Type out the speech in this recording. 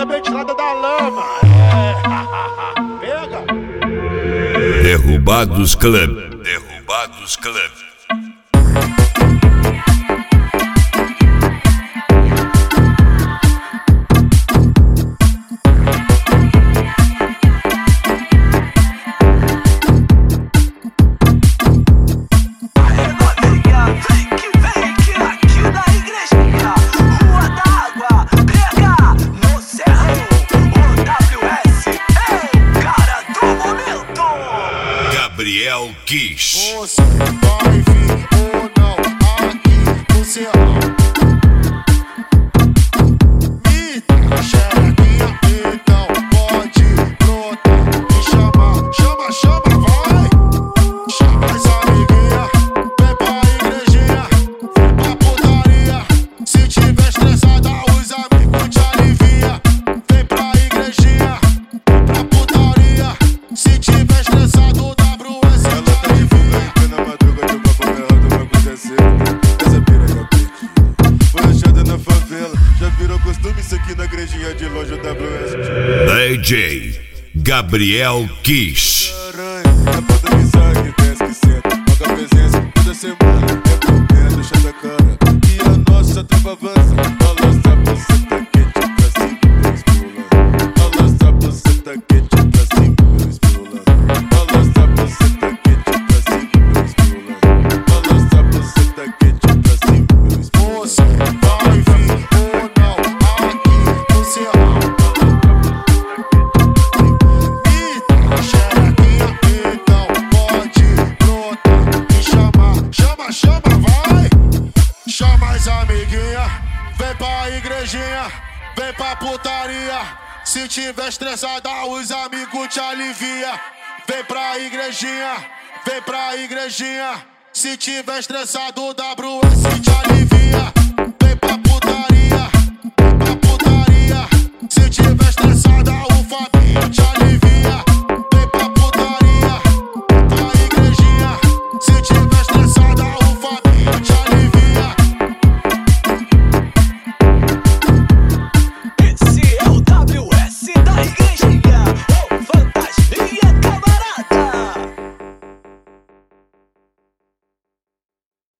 também tirada da lama. Pega. Derrubados Club. Derrubados Club. Gabriel Kiss. Você vai vir ou não aqui no Serrão? Me dá xerequinha, então pode brotar e chamar. Chama, chama, vai. Chama as amiguinhas, vem pra igrejinha, vem pra putaria. Se tiver estressada, os amigos te alivia. Vem pra igrejinha, vem pra putaria. Se tiver estressado, isso aqui na igrejinha de longe o WS. DJ Gabriel Kiss. A ponta de sangue desce que senta. Paga a presença toda semana. É por dentro, chá da cara. E a nossa tropa avança. Balança a buceta quente pra cima, meu espirulando. Balança a buceta quente pra cima, meu espirulando. Balança a buceta quente pra cima, meu espirulando. Balança a buceta quente pra cima, meu espirulando. Você vai vir ou não aqui no Serrão? Me dá xerequinha, então pode brotar e chamar. Chama, chama, vai. Chama as amiguinhas, vem pra igrejinha, vem pra putaria. Se tiver estressada, os amigos te alivia. Vem pra igrejinha, vem pra igrejinha. Se tiver estressado, o WS te alivia.